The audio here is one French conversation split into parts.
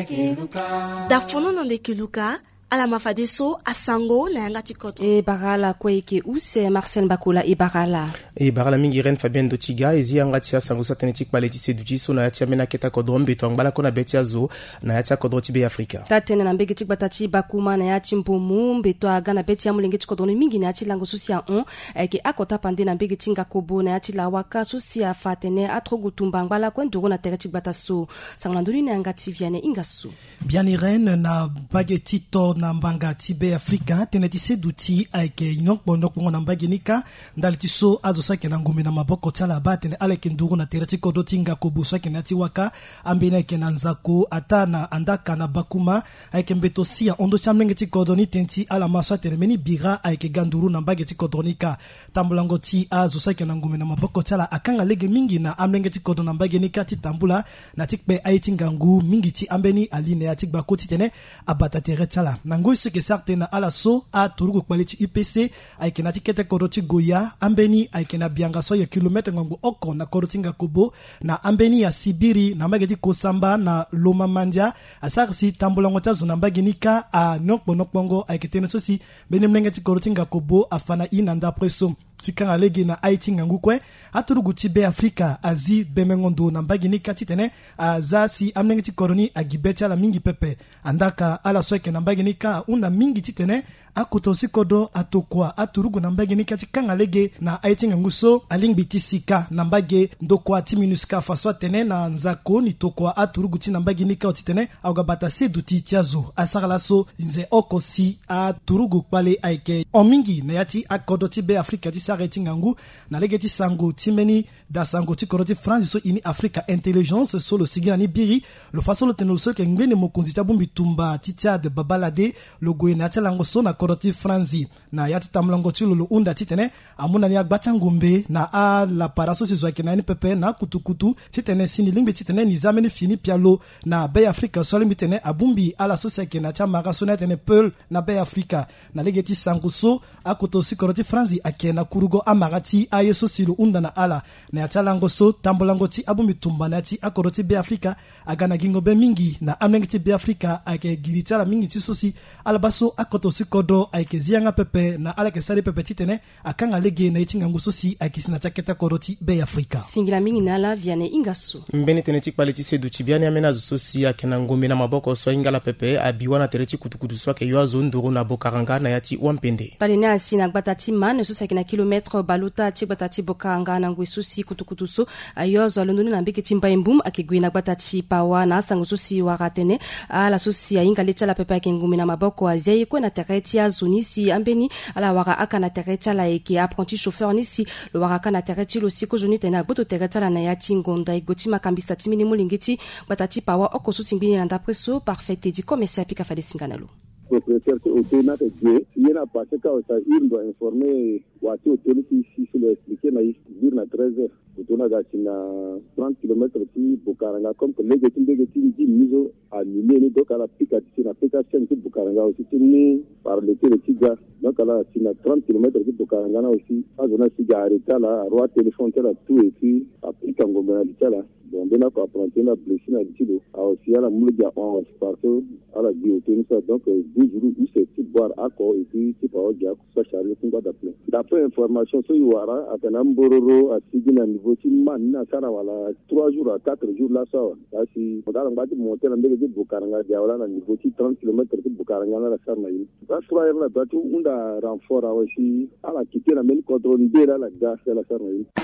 Da fono nande kiluka ala mafadeso asango na yanga tikoto. E barala kweke use Marcel Bakola e barala. E barala mingi ren Fabien Dotiga ezi yanga tia sango satenetik baleti seduji so na yatia mena keta kodron beto bala kona betia zo na yatia kodroti be Afrika. Tatene na mbege tik batati bakuma na yati mpomu beto agana betia mulenge tikodron mingi na yati lango susia ke akota pande na mbege tinga kobo na yati la waka susia fatene atrogutumba bala kwendoro na teretik bataso sanglanduni na yanga tiviane ingasu. Bien irene na bageti to na mbanga tibe Afrika teneti seduti aike inok bondok na mbagenika ndaliti so azosa ke na ngome na maboko tala batene aleke nduru na tereti kodotinga kobusa ke na tiwaka ambena ke na nzako atana andaka na bakuma aike mbeto sia ondo chamlenge ti kodoni tenti ala maswa telemeni bira aike ganduru na mbageti kodonika tambulango ti azosa ke na ngome na maboko tala akanga lege mingi na amlenge ti kodona mbagenika ti tambula na tikpe aitinga ngu mingi ti ambeni aline ya tikba koti tene abata teretala nango ce que certains à la so a turugo kwaliti UPC aikena tikete koroti goya ambeni aikena bianga so ya kilometre ngango oko na korotinga kobo na ambeni ya Sibiri na magedi kosamba na Loma Mandia asarsi tambulango tazo na mbaginika a nokbonokbongo aiketene sosi benemlenga tikorotinga kobo afana inanda preso tikanga legi na Haiti ngangukwe aturugu tibe Afrika azi bemengondo na mbagini katitene azasi amnengiti koroni agibecha la mingi pepe andaka ala sweke na mbagini ka una mingi titene akotosi kodo atokwa aturugu na mbage nikati kanga lege na Haiti nguso alingbiti sika na mbage ndokwa timinuska faswa tene na nzako ni tokwa aturugu ti na mbage nika otitene augabata seduti tiazo asaralaso nze okosi aturugu kwale aike omingi na yati akodo tibe Afrika ti sareti ngangu na lege ti sango timeni da sango ti koroti France so ini Africa Intelligence so lo sigina ni biri lo fasolo teno so ke ngene mokonzi tabumbi tumba titia de babalade lo goyena tselango so na koroti Franzi na yati tamlango ti lo unda titene amuna ni agbata ngombe na a la paraso si zwakena ni pepe na kutukutu titene sini lingbe titene ni zameni fini pialo na Bay Africa so limbi tene abumbi ala so sekena cha maraso tene peul na Bay Africa na lege ti sango so akoto si koroti Franzi akena kurugo amarati ayeso si lo unda na ala na yatalango so tambolango ti abumbi tumba na ti akoroti Bay Africa agana gingo be mingi na amlengi ti Bay Africa ake girita la mingi ti sosi alabaso akoto si kodo ake zianga pepe na alake sari pepe titene akanga lege na itinga nguso si ake sina taketa koroti Bay Africa singila mingi nala viane ingasu mbeni teneti kwaliti sedu tibiani amena sosi ake na ngome na maboko so ingala pepe abiwana tereti kutukutu so ake yoazo nduru na bokaranga na yati wampende palene asina gbatati man so ake na kilometre baluta ti gbatati bokaranga na ngwe sosi kutukutu so ayozo londoni na mbeke timba imbum ake gwina gbatati pawa na sango sosi waratene ala sosi ingala chala pepe ake ngome na maboko azei ko na tereti azunisi ambeni ala waka akana tereti la eke apprenti chauffeur nisi lo waka kana tereti lo siko joni tena boto tereti la na yati ngonda igoti makambisa timini mulingiti gbatati pawa oko sosi ngini na ndapreso parfait di commerce apika fade singanalo propriétaire autonome de il n'a pas que ça il doit informer watu autonome ici sur l'expliquer na dire na 13h autonome na 30 km ti Bukaranga comme que les gens qui miso à Nilé donc à la picatie na picatie de Bukaranga aussi ni par le Tiga donc à la 30 km de Bukaranga aussi à zona siga arrêta là roi téléphone là tout et puis applique ngomba là bon bien ko apprenti na blessé na tilo a aussi à la mulga on partout à la bioténie donc 12 jours où c'est tout boire accord et puis tu pas dia ko charger pour d'appeler d'après information so yuara atana mbororo a sigina niveau ti man na sara wala 3 jours à 4 jours là ça si modala ngati monter na mbele di Bukaranga dia wala na niveau ti 30 km di Bukaranga na sara na yi ça soit na batu unda renfort aussi à la quitter na men contrôle de la gare la sara na yi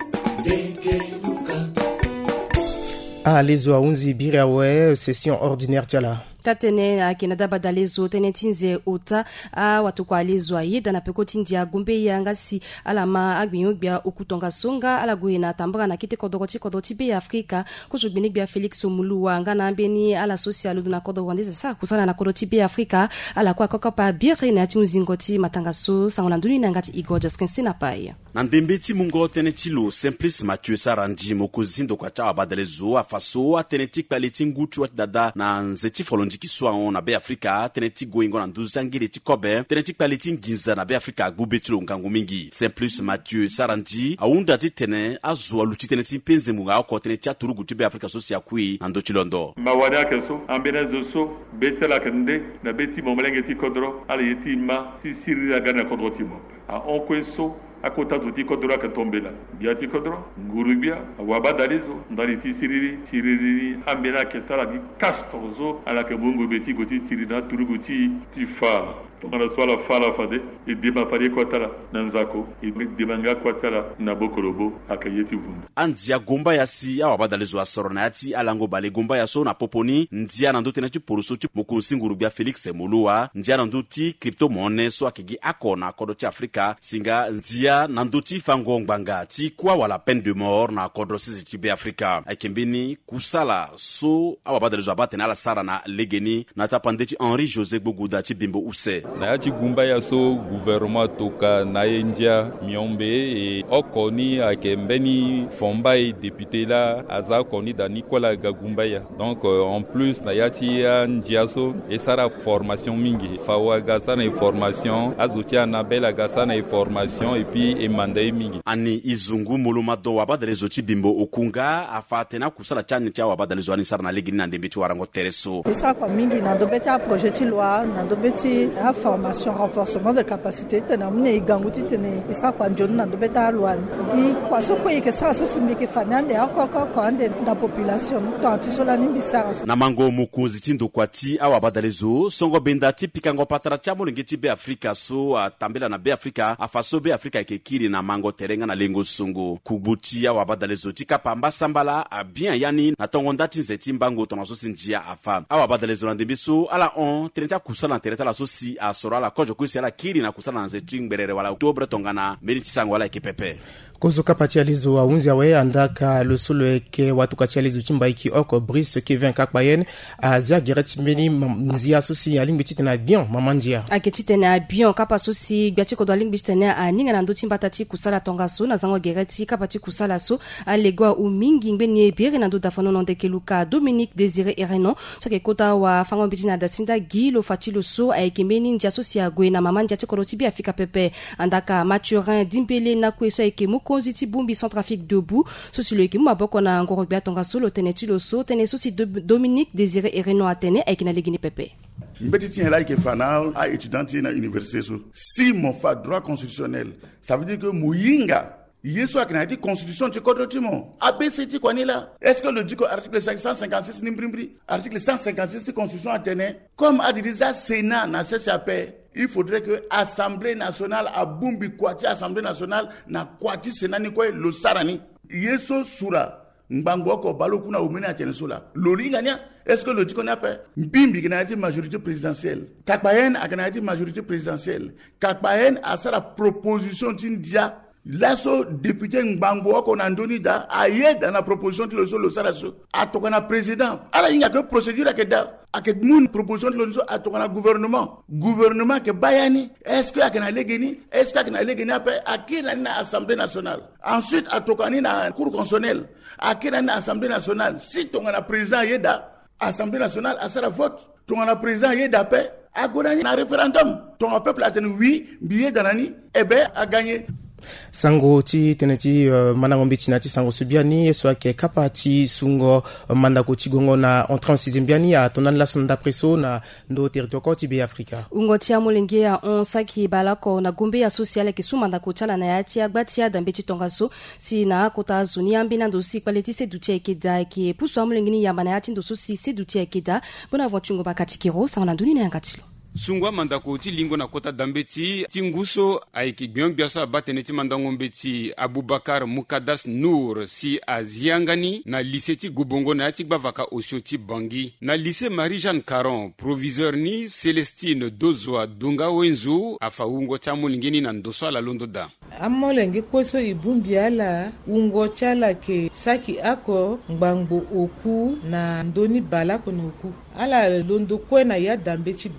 lezo aunzi birawe session ordinaire tiala tatene akenada badalezo tenetinze ota watu kwa lezo yeda na pekoti ndia gumbe yangasi alama agbinyobia okutonga songa alaguina tambara na kite kodoti be Afrika kujubini bia Felix Omuluwa ngana ambeni ala social na kodo wandeza sa kusana na kodoti be Afrika ala kwa kokopa bire na timuzingoti matangaso sangolanduni na ngati Igor Jaskinsi na pai na ndembeti mungo tenetilo Simplice Mathieu Sarandi mokozindo kwa cha badalezo afaso atenetik paleti ngutu dada na nzeti folondi jiki soa on na be Afrika teneti goingo na nduzangire ti kobe teneti paleti nginza na be Afrika gubetilo ngangu mingi Simplice Mathieu Sarandi aunda ti tene azwa luti teneti penze munga ko teneti aturugu ti be Afrika sosia kui na ndochilondo mawana keso ambena zoso betela kende na beti momelenge ti kodro ala yeti ma si siri la gana kodro ti mo a onkweso akota tuti kodro ka tombela biati kodro ngurubia wabadalizo ndali ti siriri ambena ketala ki kastorzo ala ke bungu beti goti tirina turugu ti fa tongana swala fala fade e dema pare kwatala nanzako e demanga kwatala na bokolobo akayeti vundu anzia gomba yasi awa badalizo asorona yati alango bale gomba yaso na poponi nzia na ndote na ti poroso ti mokonzi ngurubia Felix Molua nzia na ndoti crypto monnaie so akigi akona kodo ti Afrika singa nzia na ndoti fango ngbanga ti kwa wala peine de mort na kodro sisi ti be Afrika akembeni kusala so awa badalizo abatena ala sara na legeni na tapande ti Henri José Boguda ti bimbo use na yati gumba ya so gouvernement toka na yendia miombe e okoni akembeni fomba e député la aza koni da Nicolas Gagumbaya donc en plus na yati ndiaso e sara formation mingi fawa gasa na formation azotia na bela gasa na formation et puis e mandai mingi ani izungu muluma do wabadalezo ti bimbo okunga afatena kusala chani cha wabadalezo ani sara na legini na ndembeti warango tereso esa kwa mingi na dobeti a projet ti loi na dobeti formation renforcement de capacité tena mune iganguti tene isa kwa njoni na dobeta lwani di kwa soko yeke sa so simbike fanande akoko ko ande da population to atisola nimbisara na mango mukuzi tindo kwati awa badalezo songo benda ti pikango patara cha molenge ti be Afrika so atambela na be Afrika afaso be Afrika ekekiri na mango terenga na lengo songo kubuti awa badalezo ti kapamba sambala a bien yani na tongo ndati nzeti mbango tona so sinjia afa awa badalezo na ndembeso ala on teneta kusala tereta la so si asora la kojo kwisi ala kiri na kusala nze chingberere wala oktobre tongana meri chisango wala ekipepe kozo kapati alizo wa unzi awe andaka losolo eke watu kati alizo chimba iki oko Brice Kevin Kakpayen azia direct meni nzia sosi aling bitite na bien mamandia aketite na bien kapa sosi gati ko doling bitite na aninga na ndo chimba tati kusala tonga so na zango gereti kapati kusala so alegwa umingi ngbenye bire na ndo dafano no ndekeluka Dominique Désiré Erenon soke kota wa fango bitina dasinda gilo fatilo so aikemeni ndia sosi agwe na mamandia tikoro tibi afika pepe andaka Mathurin Dimbele na kweso aikemu konziti bumbi Centrafrique debout sosi lo aikemu maboko na ngoro bia tonga solo teneti lo so tene sosi Dominique Désiré Erenon atene aikina legini pepe Mbetiti est là qui est fanal à étudianti na université so. Si mon fa droit constitutionnel, ça veut dire que Muyinga Yeso akina dit constitution du code timo. ABCT quoi ni là. Est-ce que le dit article 556 nimbrimbri, article 156 de constitution atene comme a dit ça Sénat na CCAP, il faudrait que Assemblée nationale a bumbi kwati Assemblée nationale na kwati Sénat ni quoi lo sarani. Yeso sura Mbango ko balo kuna umena atene sola. Lolinga nia est-ce que le dit qu'on a fait Mbimbi qui a dit majorité présidentielle. Kakpayen a dit majorité présidentielle. Kakpayen a sa la proposition tindia. Lasso député Mbango qu'on a donné da aye dans la proposition de le salaso a tokana président ala inga que procédure akeda aket moun proposition de le a tokana gouvernement que bayani est-ce que akena legeni est-ce que akena legeni après akena na assemblée nationale ensuite a tokani na cour constitutionnelle akena na assemblée nationale si tokana président yeda assemblée nationale a sera vote tokana président yeda pe agodani na référendum ton peuple a tenu oui billet danani a gagné sango ti teneti manangombe tinati sango subiani so ke kapati sungo mandako tigongo na en 36e biani a tonan la sonda presso na ndo territoire ko tibe Afrika ungoti amolenge ya on saki balako na gombe ya sociale ke sumanda ko chala na yati agbatia dambeti tongaso si na kota zuni ambina ndo si quality se dutia ekeda ke puso amolenge ni yamba na yati ndo so si se dutia ekeda bona votungo bakati kero sa na nduni na yangatilo sungwa mandako ti lingo na kota dambeti tinguso aiki gbion biasa bateneti mandango mbeti Abubakar Mukadas Nour si aziangani na lycée ti Gobongo na ti bavaka osioti Bangi na lycée Marie-Jeanne Caron proviseur ni Célestine Dozwa Dunga Wenzu afa ungo cha mulingeni na ndoso ala londo da amolenge koso ibumbiala ungo chala ke saki ako ngbango oku na ndoni balako na oku ala londo kwena ya dambeti balako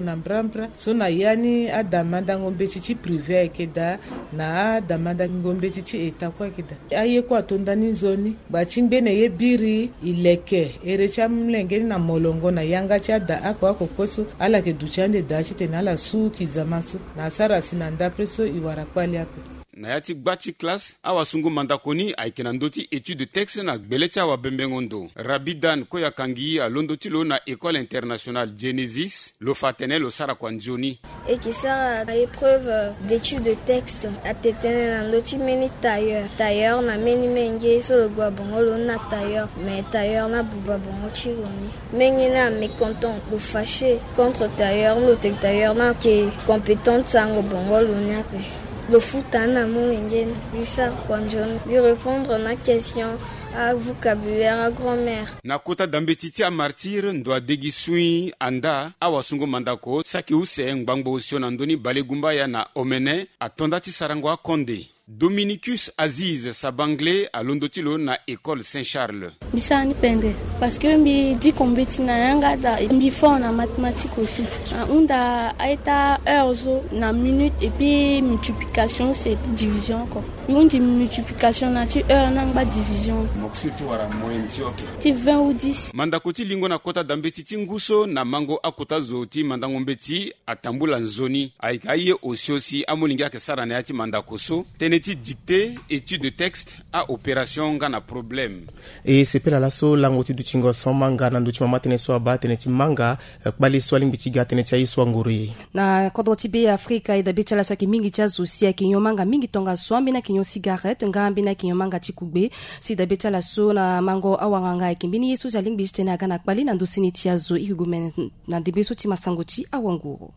na mbrampra so na yani adamanda ngombe chichi privé akeda na adamanda ngombe chichi eta kwa keda aye kwa tondani zoni bachimbene yebiri ileke erecha mlengeni na molongo na yanga cha da ako koso ala ke duchande dachi tenala su kizamasu na sara sinanda preso iwara kwali ape na yati gbati classe awa sungu mandakoni aikena ndoti étude de texte na gbelecha wa bembengondo Rabidan koya kangi a londoti lo na école internationale Genesis lo fatene lo sara kwa nzoni et qui sera à épreuve d'étude de texte à tetene na ndoti meni tailleur na meni menge so lo gwa bongo lo na tailleur mais tailleur na buba bongo chironi mengi na mécontent lo fâché contre tailleur lo tailleur na ke compétente sango bongo lo nyape le foot na mungene bisa kwanjoni lui répondre na question à vocabulaire à grand-mère na kota dambetiti a martyr ndo degisui anda awasungo mandako saki use ngbangbo usiona ndoni balegumba ya na omene atondati sarangwa konde Dominicus Aziz Sabanglé à Londotilo na école Saint-Charles. Bisani pende parce que mbi di kombeti na yanga da mbi fort na mathématiques aussi. Unda aita heures na minute et puis multiplication c'est division quoi. On dit multiplication na tu heure na ba division. Moksurtu wara moyenti OK. Ti 20 ou 10. Mandakoti lingo na kota dambeti tinguso na mango akota zoti mandangombeti atambula nzoni aikaye osiosi amoninga ke sara na yati mandakoso teneti dicté étude de texte à opération ngana problème et c'est pela laso langoti du chingo somanga na nduchi mama teneso aba teneti manga bali swali mbitiga teneti aiswa nguri na kodoti be Afrika ida bechala saki mingi cha zusia kinyo manga mingi tonga swambi na kinyo cigarette ngambi na kinyo manga chikugbe sida bechala so na mango awanganga kimbini yesu za lingbi tena kana bali na ndusini tiazo igumen na dibeso ti masangoti awanguro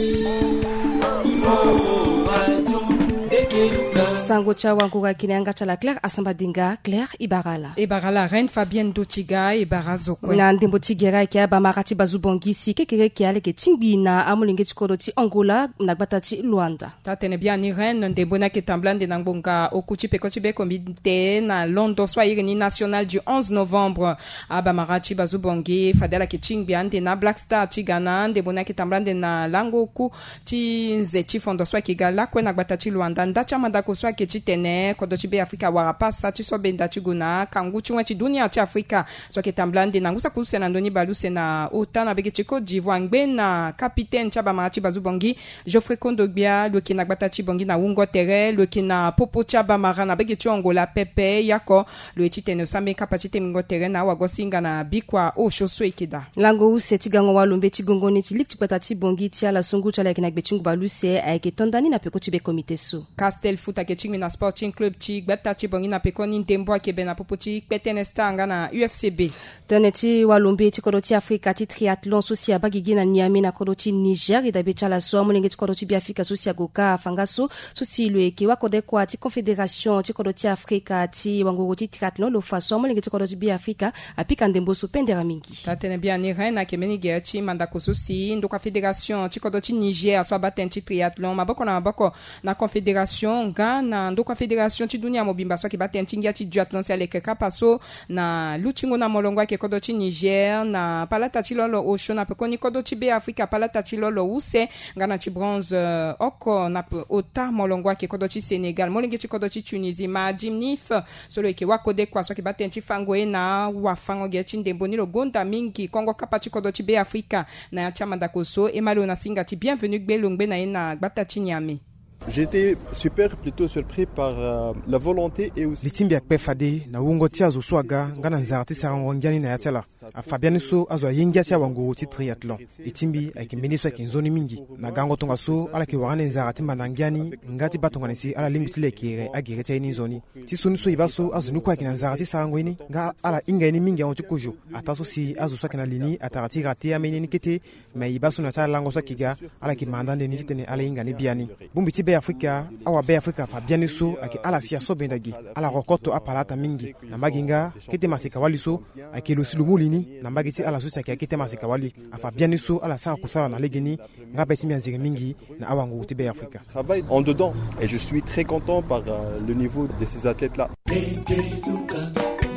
sango cha wanguga kinanga cha la Claire Asambadinga Claire Ibarala Reine Fabienne Dotiga Ibarazo kwa na ndimbo tigera kia ba marati bazubongisi kekere kia leke tingina amulinge chikoroti Angola na gbatati Luanda tatene biani Reine ndembo na ketamblande na ngbonga okuchi pekoti be komite na London swa irini national du 11 novembre aba marati bazubongi fadela ke chingbiande na Black Star Tigana ndembo na ketamblande na langoku ti nzeti fondo swa kigala kwa na gbatati Luanda ndacha mandako swa ke chitene kodochi be Afrika warapasa ti so benda chiguna kangu chwa ti dunia ti Afrika so ke tamblande na ngusa kusa na ndoni baluse na otana bege chiko d'Ivoire ngbe na capitaine chaba marati bazubongi Geoffrey Kondogbia lo ki na gbata ti bongi na wungo tere lo ki na popo chaba marana bege ti Angola pepe yako lo chitene sambe kapacité mingo tere na wagosinga na bikwa o shoso ikida lango use ti gango walombe ti gongoni ti lik gbata ti bongi ti ala sungu chala ki na gbe chingu baluse ay ke tondani na peko ti be comité so Castel Futa ke chingmi na Sporting Club chi gbata ti bongi na pekoni ndembo ke be na popo ti petene stanga na UFCB teneti walombe ti kodoti Afrika ti triathlon sosi abagigi na Niamey na kodoti Niger ida be chala so amonenge ti kodoti bi Afrika sosi agoka fangaso sosi lo ke wakode kwa ti confédération ti kodoti Afrika ti wangogo ti triathlon lo faso amonenge ti kodoti bi Afrika apika ndembo so pendera mingi tatene biani Reine ke menige ti mandako sosi ndo confédération ti kodoti Niger so abaten ti triathlon maboko na confédération Ghana ndo confédération ti dunia mobimba so ki baten tingia ti duathlon si aleke kapaso na luchingo na molongo ke kodoti Niger na palata ti lolo osho na pekoni kodoti be Afrika palata ti lolo use ngana ti bronze oko na ota molongo ke kodoti Sénégal molenge ti kodoti Tunisie ma dimnif solo ke wakode kwa so ki baten ti fango na wafango ge ti ndembo ni lo gonda mingi Kongo kapati kodoti be Afrika na chama dakoso emalo na singa ti bienvenue gbe longbe na ina gbata ti Niamey. J'étais plutôt surpris par la volonté et aussi litimbi akpe fade na wungo ti azo swaga ngana nzarti sarango ngiani na yatela afabiani so azo yingia ti wango ti triathlon litimbi akimbeni so kinzoni mingi na gango tonga so ala ki warane nzarti manangiani ngati batonga nsi ala limiti lekire agire ti ni zoni ti suni so ibaso azo nuko akina nzarti sarango ini nga ala inga ni mingi on ti kojo ataso si azo so kana lini atarati rati ameni nikete me ibaso na ta lango so kiga ala ki mandande ni tene ala inga ni biani bumbi ti be Afrika awa be Afrika fa biani so aki ala siya so bendagi ala rokoto apalata mingi na maginga kete masika wali so aki lusilumulini na magiti ala so saki kete masika wali afa biani so ala sa kusala na legeni ngaba ti mianzire mingi na awangu ti be Afrika travaille en dedans et je suis très content par le niveau de ces athlètes là.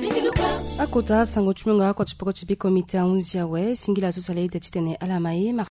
Akota sango chumenga ko chipoko chibi komite 11 yawe singila so sale de titene ala mai